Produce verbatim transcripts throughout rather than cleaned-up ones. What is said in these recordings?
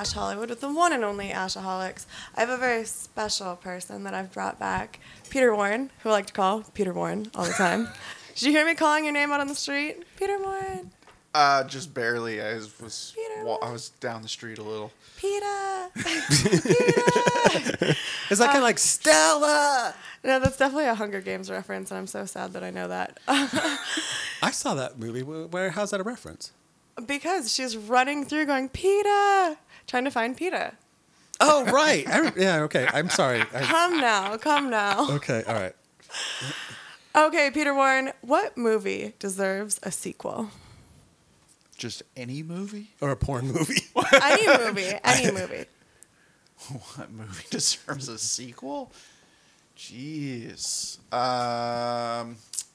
Ash Hollywood with the one and only Ashaholics. I have a very special person that I've brought back, Peter Warren, who I like to call Peter Warren all the time. Did you hear me calling your name out on the street? Peter Warren. Uh, just barely. I was, was Peter wa- I was down the street a little. Peter. Peter. Is that kind of like Stella? No, that's definitely a Hunger Games reference, and I'm so sad that I know that. I saw that movie. Where? How's that a reference? Because she's running through going, Peter, trying to find Peter. Oh, right. I, yeah, okay. I'm sorry. I, Come now, come now. okay, all right. Okay, Peter Warren, what movie deserves a sequel? Just any movie? Or a porn movie. Any movie, any movie. What movie deserves a sequel? Jeez. Um,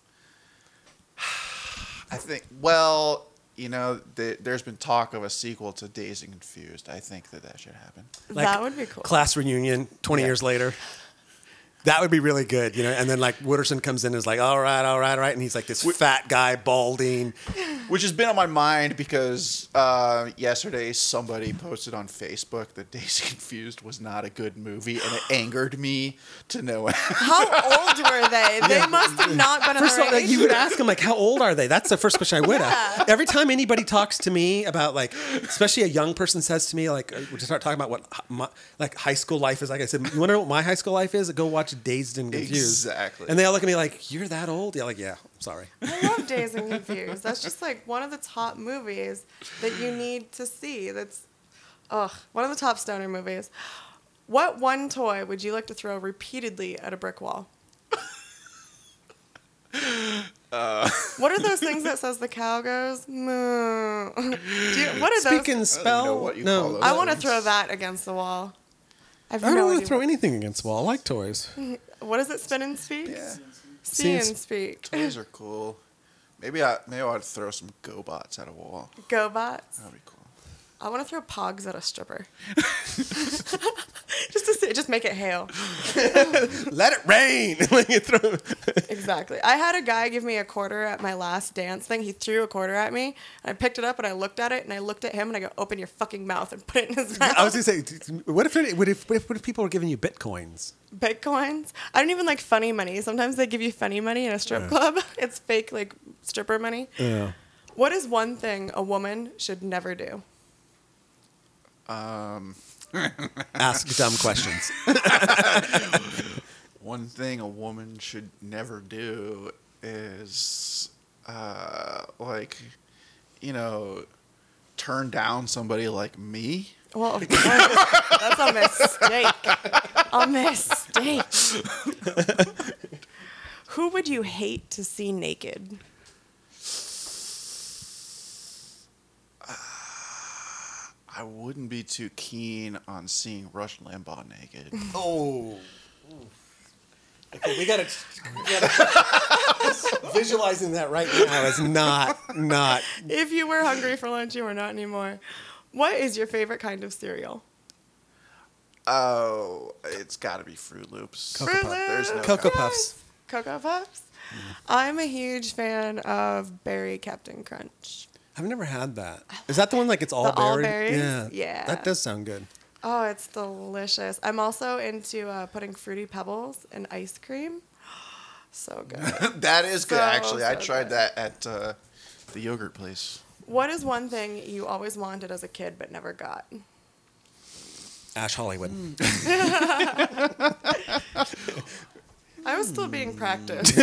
I think, well, you know, the, there's been talk of a sequel to Dazed and Confused. I think that that should happen. Like That would be cool. Class reunion twenty Yeah. years later. That would be really good, you know. And then like Wooderson comes in and is like, all right, all right, all right. And he's like this fat guy, balding. Which has been on my mind because uh, yesterday somebody posted on Facebook that Dazed and Confused was not a good movie, and it angered me to no end. How old were they? They must have not been First of our all, like, age. you would ask them like, how old are they? That's the first question I would Yeah. ask. Every time anybody talks to me about like, especially a young person says to me like, uh, we start talking about what h- my, like high school life is like. I said, you want to know what my high school life is? Go watch Dazed and Confused. Exactly. And they all look at me like, you're that old? Yeah, like yeah. Sorry. I love Dazed and Confused. That's just like one of the top movies that you need to see. That's, ugh, one of the top stoner movies. What one toy would you like to throw repeatedly at a brick wall? Uh, What are those things that says the cow goes moo? Do you, what are Speak those? and spell. know what you no, call those. I want to things. throw that against the wall. I, have I don't no want to idea throw what- anything against the wall. I like toys. What is it? Spin and speak. Yeah. See and See and speak. Toys are cool. Maybe I maybe I would throw some GoBots at a wall. GoBots. That'd be cool. I want to throw Pogs at a stripper. just to see, just make it hail. Let it rain. When you throw- Exactly. I had a guy give me a quarter at my last dance thing. He threw a quarter at me, and I picked it up and I looked at it and I looked at him and I go, "Open your fucking mouth and put it in his mouth." I was gonna say, what if, it, what if what if what if people were giving you bitcoins? Bitcoins. I don't even like funny money. Sometimes they give you funny money in a strip Yeah. club. It's fake, like stripper money. Yeah. What is one thing a woman should never do? Um, Ask dumb questions. one thing a woman should never do is, uh, like, you know, turn down somebody like me. Well, of course, that's a mistake. A mistake. Who would you hate to see naked? I wouldn't be too keen on seeing Rush Limbaugh naked. Oh. Okay, we gotta, we gotta visualizing that right now is not not. If you were hungry for lunch, you were not anymore. What is your favorite kind of cereal? Oh, it's got to be Fruit Loops. Cocoa Fruit Puff. There's no Cocoa co- Puffs. Cocoa Puffs? I'm a huge fan of Berry Captain Crunch. I've never had that. Is that the one like it's all The all berry? berries? Yeah. Yeah. That does sound good. Oh, it's delicious. I'm also into uh, putting Fruity Pebbles in ice cream. So good. that is good, So, actually. I so tried good. that at uh, the yogurt place. What is one thing you always wanted as a kid but never got? Ash Hollywood. I was still being practiced.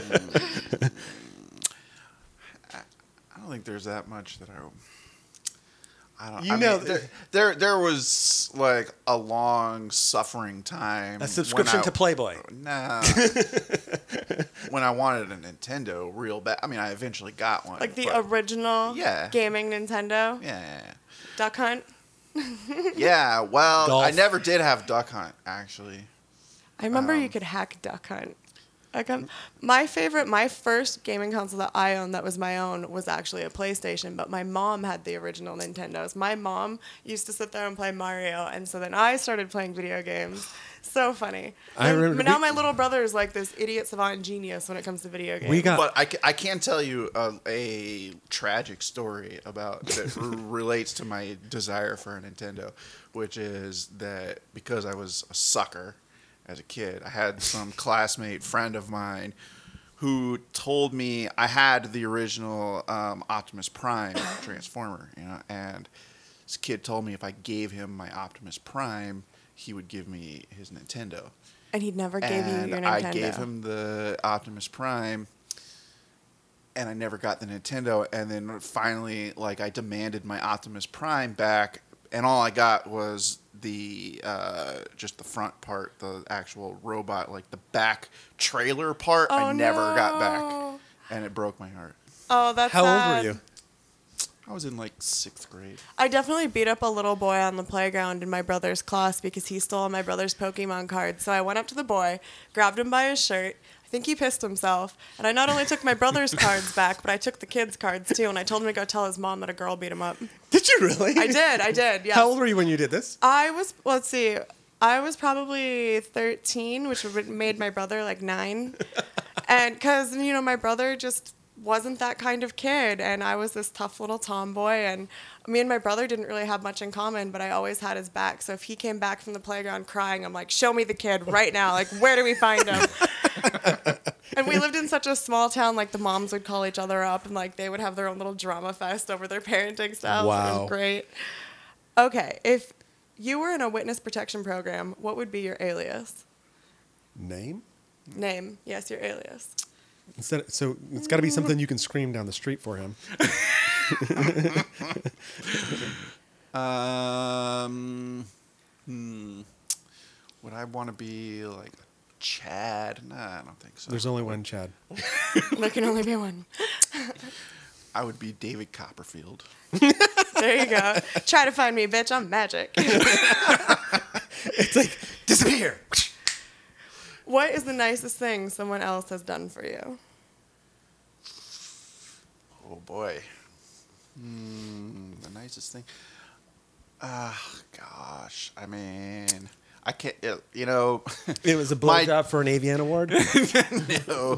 I don't think there's that much that I. I don't. You I know- mean, there, there, there was like a long suffering time. A subscription when I- to Playboy. Nah. when I wanted a Nintendo real bad. I mean, I eventually got one. Like the but- original Yeah. gaming Nintendo. Yeah, yeah, Duck Hunt. yeah. Yeah, well, Golf. I never did have Duck Hunt, actually. I remember Um, you could hack Duck Hunt. I come, my favorite, my first gaming console that I owned that was my own was actually a PlayStation, but my mom had the original Nintendos. My mom used to sit there and play Mario, and so then I started playing video games. So funny. I And- remember but now we- my little brother is like this idiot savant genius when it comes to video games. We got But I, ca- I can tell you a, a tragic story about that r- relates to my desire for a Nintendo, which is that because I was a sucker as a kid, I had some classmate friend of mine who told me I had the original um, Optimus Prime Transformer, you know, and this kid told me if I gave him my Optimus Prime, he would give me his Nintendo. and he never gave you And your Nintendo. I gave him the Optimus Prime, and I never got the Nintendo. And then finally, like, I demanded my Optimus Prime back, and all I got was the uh, just the front part, the actual robot, like the back trailer part. Oh, I never got back, no. and it broke my heart. Oh, that's How old sad. were you? I was in like sixth grade. I definitely beat up a little boy on the playground in my brother's class because he stole my brother's Pokemon cards. So I went up to the boy, grabbed him by his shirt. I think he pissed himself. And I not only took my brother's cards back, but I took the kids' cards too. And I told him to go tell his mom that a girl beat him up. Did you really? I did. I did. Yes. How old were you when you did this? I was, well, let's see. I was probably thirteen, which would made my brother like nine. And because, you know, my brother just wasn't that kind of kid. And I was this tough little tomboy. And me and my brother didn't really have much in common, but I always had his back. So if he came back from the playground crying, I'm like, show me the kid right now. Like, where do we find him? And we lived in such a small town, like the moms would call each other up and like they would have their own little drama fest over their parenting styles. It Wow. was great. Okay, if you were in a witness protection program, what would be your alias? Name? Name. Yes, your alias. Instead, so it's got to be something you can scream down the street for him. Um, hmm. Would I want to be like Chad? Nah, I don't think so. There's only one Chad. There can only be one. I would be David Copperfield. There you go. Try to find me, bitch. I'm magic. It's like, disappear. What is the nicest thing someone else has done for you? Oh boy. Hmm, the nicest thing. Ah, gosh. I mean, I can't. it- You know. It was a My- blowjob for an Avian Award. No.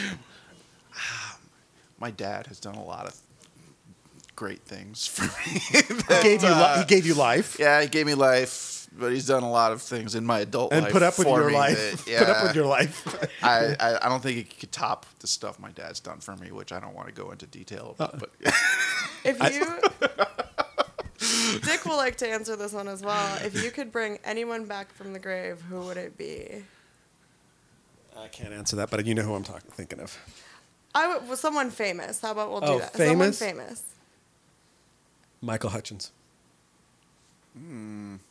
My dad has done a lot of great things for me. He gave you, li- he gave you life. Yeah, he gave me life, but he's done a lot of things in my adult And life put up with for your me life. that- yeah, Put up with your life. I, I, I don't think it could top the stuff my dad's done for me, which I don't want to go into detail about. But If you, Dick will like to answer this one as well. If you could bring anyone back from the grave, who would it be? I can't answer that, but you know who I'm talking, thinking of. I would, well, someone famous. How about we'll do Oh, that? famous? Someone famous. Michael Hutchins. um,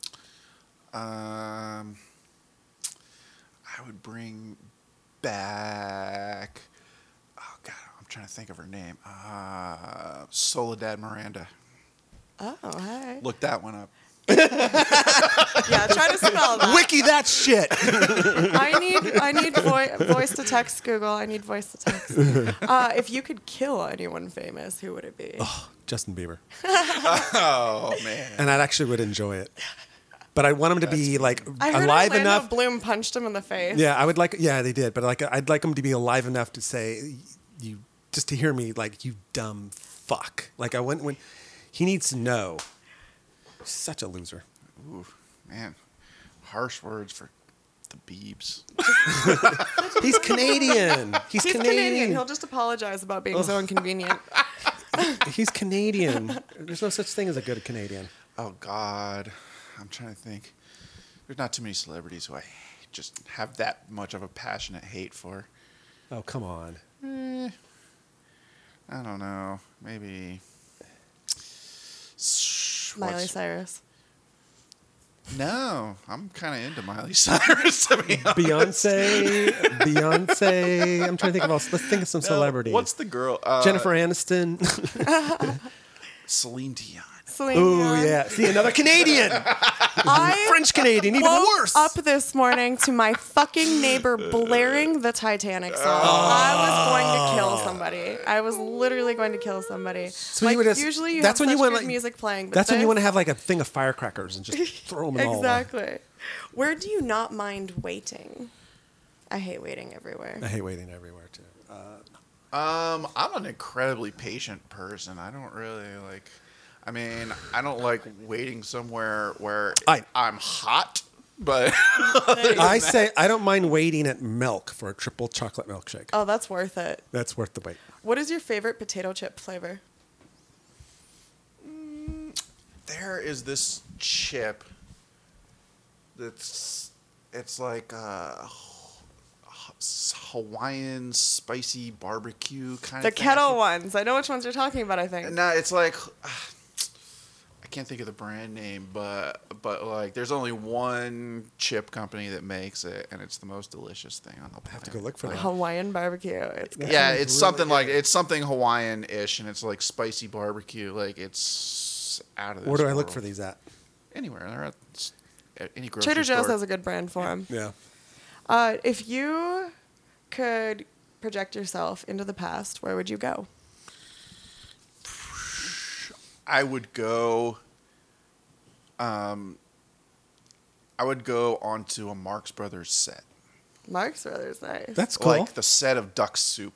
I would bring back. Oh God, I'm trying to think of her name. Uh, Soledad Miranda. Oh, hi. Look that one up. Yeah, try to spell that. Wiki that shit. I need I need vo- voice to text Google. I need voice to text. Uh, if you could kill anyone famous, who would it be? Justin Bieber. Oh man. And I actually would enjoy it. But I want him to be like I heard alive Orlando enough. Bloom punched him in the face. Yeah, I would like. Yeah, they did. But like, I'd like him to be alive enough to say, "You just to hear me like you dumb fuck." Like I went when he needs to know. Such a loser. Ooh, man. Harsh words for the Biebs. He's Canadian. He's, He's Canadian. Canadian. He'll just apologize about being so inconvenient. He's Canadian. There's no such thing as a good Canadian. Oh God, I'm trying to think. There's not too many celebrities who I just have that much of a passionate hate for. Oh come on. Eh, I don't know. Maybe. Miley What's- Cyrus. No, I'm kind of into Miley Cyrus. To be honest. Beyonce. Beyonce. I'm trying to think of all. Let's think of some No, celebrities. What's the girl? Uh, Jennifer Aniston. Celine Dion. Celine Ooh, Dion. yeah. See, another Canadian. I French Canadian, even woke worse. up this morning to my fucking neighbor blaring the Titanic song. I was going to kill somebody. I was literally going to kill somebody. So like, you would just- usually you that's have when you such want, good like- music playing. But That's when you this- want to have like a thing of firecrackers and just throw them in all. Exactly. Where do you not mind waiting? I hate waiting everywhere. I hate waiting everywhere too. Uh, Um, I'm an incredibly patient person. I don't really like. I mean, I don't like waiting somewhere where I- I'm hot, but I say I don't mind waiting at Milk for a triple chocolate milkshake. Oh, that's worth it. That's worth the wait. What is your favorite potato chip flavor? there is this chip that's it's like uh Hawaiian spicy barbecue kind The of thing. kettle ones. I know which ones you're talking about, I think. No, it's like I can't think of the brand name, but but like there's only one chip company that makes it, and it's the most delicious thing on the planet. I have to go look for that. Hawaiian barbecue. It's good. Yeah, sounds it's really something good. like it's something Hawaiian-ish, and it's like spicy barbecue. Like it's out of this Where do I look world. for these at? Anywhere. They're at, s- at any grocery Trader Joe's store. has a good brand for them. Yeah. Uh, if you could project yourself into the past, where would you go? I would go. Um, I would go onto a Marx Brothers set, Marx Brothers, nice. That's cool. like the set of Duck Soup.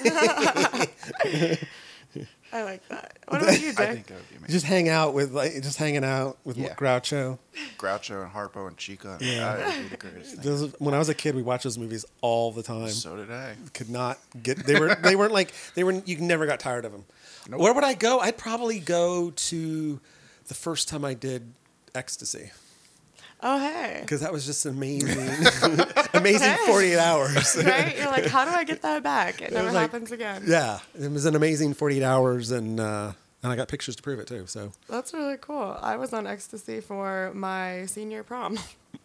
I like that. What about you, I Dick? think that would be amazing. just hang out with like just hanging out with Yeah. Groucho. Groucho and Harpo and Chica. Yeah. That would be the greatest thing. Those, when I was a kid, we watched those movies all the time. So did I. Could not get they were they weren't like they were you never got tired of them. Nope. Where would I go? I'd probably go to the first time I did Ecstasy Oh, hey. because that was just amazing, amazing Hey. forty-eight hours. Right? You're like, how do I get that back? It never was like- happens again. Yeah, it was an amazing forty-eight hours, and uh, and I got pictures to prove it too. So That's really cool. I was on Ecstasy for my senior prom.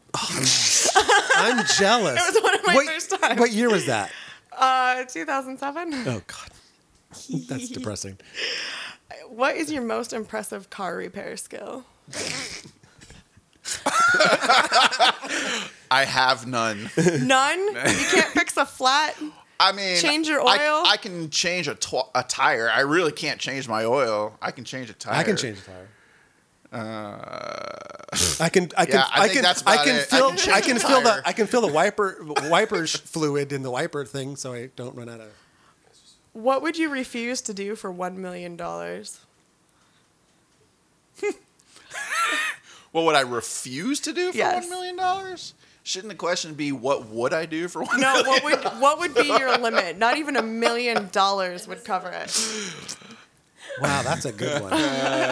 I'm jealous. It was one of my what, first times. What year was that? Uh, two thousand seven. Oh God, that's depressing. What is your most impressive car repair skill? I have none. None? You can't fix a flat? I mean, Change your I, oil? I can change a, tw- a tire. I really can't change my oil. I can change a tire. I can change a tire. Uh, I can. I can. Yeah, I I, think can. that's I about can it. I feel. can change I can the feel the. tire. I can feel the wiper wiper sh- fluid in the wiper thing, so I don't run out of. What would you refuse to do for one million dollars? what would I refuse to do for Yes. one million dollars? Shouldn't the question be what would I do for one? No, what would what would be your limit? Not even a million dollars would cover it. Wow, that's a good one.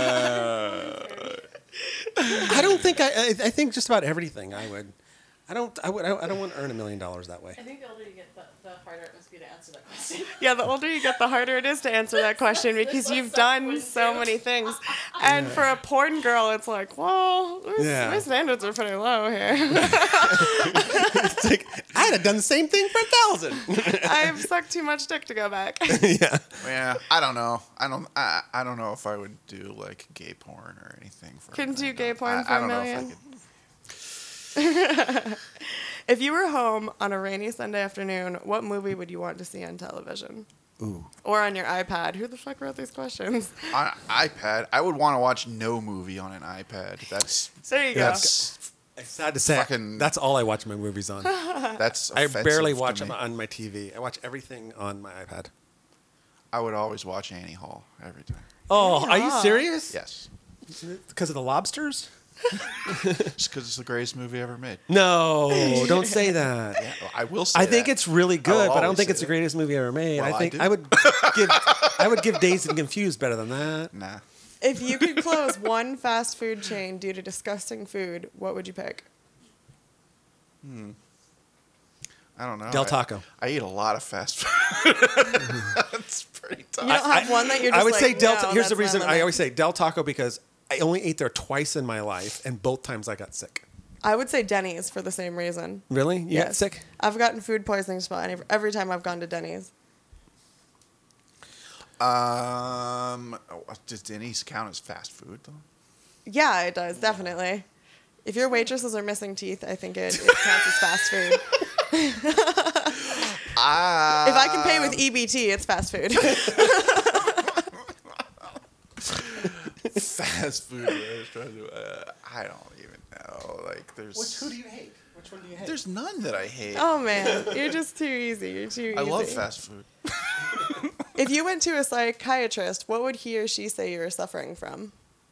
I don't think I, I. I think just about everything I would. I don't. I would. I don't want to earn a million dollars that way. I think the older you get, the, the harder it must be to answer that question. Yeah, the older you get, the harder it is to answer that question because you've done so many things. And for a porn girl, it's like, well, my- Yeah. my standards are pretty low here. It's like I'd have done the same thing for a thousand. I've sucked too much dick to go back. Yeah. Yeah, I don't know. I don't. I, I don't know if I would do like gay porn or anything for. a Couldn't do million gay dollars. porn I, for I a don't know million? if I could. If you were home on a rainy Sunday afternoon, what movie would you want to see on television? Ooh. Or on your iPad? Who the fuck wrote these questions? On an iPad, I would want to watch no movie on an iPad. That's There you go. that's It's sad to say. Fucking- That's all I watch my movies on. that's. I offensive barely to watch me. them on my T V. I watch everything on my iPad. I would always watch Annie Hall every time. Oh, are you Yeah. serious? Yes, Because of the lobsters? just because it's the greatest movie ever made. No, don't say that. Yeah, well, I will say. I think that. it's really I will good, but I don't always think say it's the that. greatest movie ever made. Well, I I think do. I, would give I would give Dazed and Confused better than that. Nah. If you could close one fast food chain due to disgusting food, what would you pick? I don't know. Del I- Taco. I, eat a lot of fast food. That's pretty tough. You don't have one that you're just I would like, say Del. no, Here's the that's my reason I limit. always say Del Taco because I only ate there twice in my life, and both times I got sick. I would say Denny's for the same reason. Really? You got sick? I've gotten food poisoning spot every, every time I've gone to Denny's. Um, oh, does Denny's count as fast food though? Yeah, it does, definitely. If your waitresses are missing teeth, I think it, it counts as fast food. Uh, If I can pay with E B T, it's fast food. fast food restaurant. Uh, I don't even know. Like, there's do you hate? Which one do you hate? there's none that I hate. Oh man, you're just too easy. You're too easy. I love fast food. If you went to a psychiatrist, what would he or she say you were suffering from?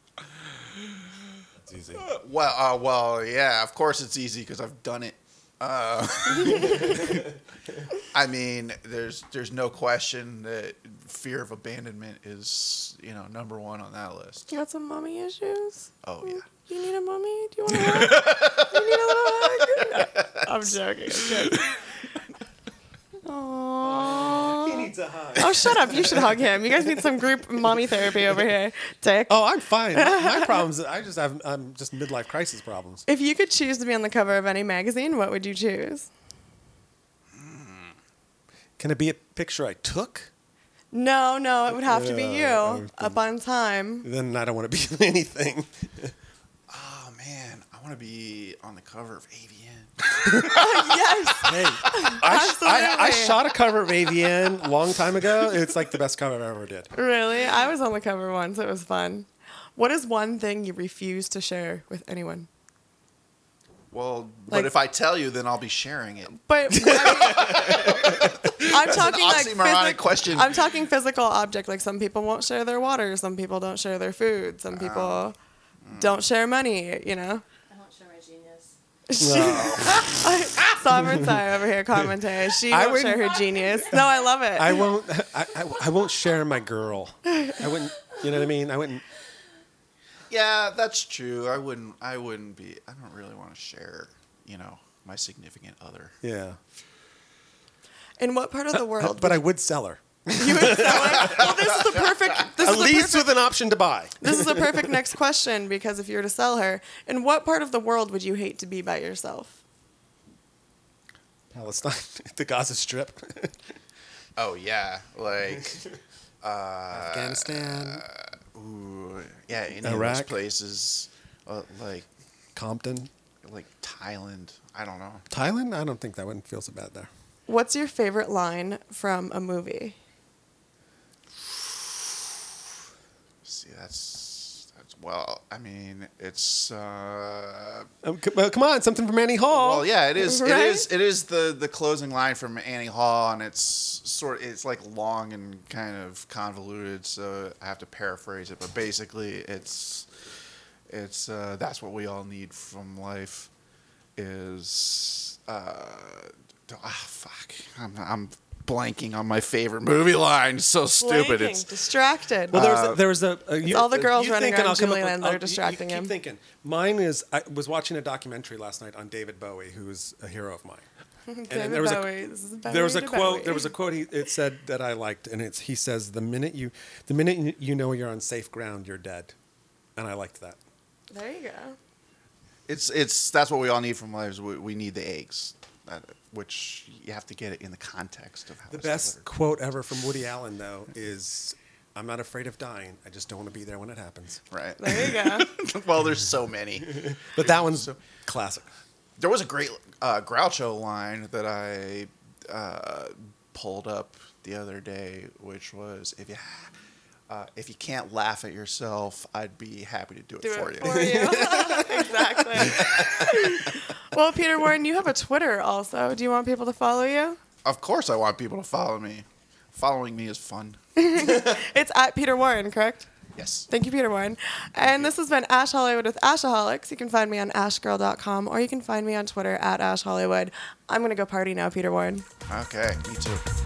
It's easy. Well, uh, well, yeah. Of course, it's easy because I've done it. Uh, I mean, there's there's no question that fear of abandonment is, you know, number one on that list. You got some mommy issues? Oh yeah. You need a mommy? Do you want a hug? You need a little hug? No, I'm joking. I'm joking. Aww. He needs a hug. Oh, shut up. You should hug him. You guys need some group mommy therapy over here. Dick. Oh, I'm fine. My, my problems, I just have, I'm just midlife crisis problems. If you could choose to be on the cover of any magazine, what would you choose? Can it be a picture I took? No, no, it would have to be you. Yeah, Up on time. Then I don't want to be in anything. Oh man, I want to be on the cover of A V N. Yes. Hey, I, sh- I, I Absolutely. shot a cover of A V N a long time ago. It's like the best cover I ever did. Really? I was on the cover once. It was fun. What is one thing you refuse to share with anyone? Well, Like- but if I tell you, then I'll be sharing it. But I mean, I'm talking like oxymoronic physi- question. I'm talking physical object. Like some people won't share their water. Some people don't share their food. Some people don't share money. You know. I don't share my genius. Sovereign Sai over here commenting. She I won't share wouldn't- her genius. No, I love it. I won't. I, I, I won't share my girl. I wouldn't. You know what I mean? I wouldn't. Yeah, that's true. I wouldn't. I wouldn't be. I don't really want to share. You know, my significant other. Yeah. In what part of the world? But I would sell her. you would sell it? Well, this is the perfect. This At is the least perfect, with an option to buy. This is the perfect next question because if you were to sell her, in what part of the world would you hate to be by yourself? Palestine, the Gaza Strip, Oh yeah, like. Uh, Afghanistan, Ooh, yeah, any of Iraq. those places, uh, like Compton, like Thailand. I don't know. Thailand. I don't think that wouldn't feel so bad there. What's your favorite line from a movie? See, that's that's well. I mean, it's. Uh, Um, c- well, come on, something from Annie Hall. well, yeah, it is. Right? It is. It is the the closing line from Annie Hall, and it's sort. It's like long and kind of convoluted, so I have to paraphrase it. But basically, it's it's uh, that's what we all need from life. Is uh, ah fuck. I'm I'm blanking on my favorite movie line. It's so stupid. Blanking, It's distracted. Well, there was Uh, a, there was a, a you, all the girls you running think and around I'll come up Julie with- Land that are I'll- you- distracting you him. keep thinking. Mine is. I was watching a documentary last night on David Bowie, who's a hero of mine. And David there was a- Bowie. This is Bowie There was a to quote. Bowie. There was a quote. He it said that I liked, and it's he says the minute you the minute you- you know you're on safe ground, you're dead, and I liked that. There you go. It's it's that's what we all need from life. Is we, we need the eggs, that, which you have to get it in the context of how The it's best delivered. quote ever from Woody Allen, though, is, "I'm not afraid of dying. I just don't want to be there when it happens." Right. There you go. Well, there's so many. But that one's classic. There was a great uh, Groucho line that I uh, pulled up the other day, which was, "If you uh, if you can't laugh at yourself, I'd be happy to do it Do for it you." for you. Exactly. Well, Peter Warren, you have a Twitter also. Do you want people to follow you? Of course, I want people to follow me. Following me is fun. It's at Peter Warren, correct? Yes. Thank you, Peter Warren. And this has been Ash Hollywood with Ashaholics. You can find me on ash girl dot com or you can find me on Twitter at Ash Hollywood. I'm going to go party now, Peter Warren. Okay. Me too.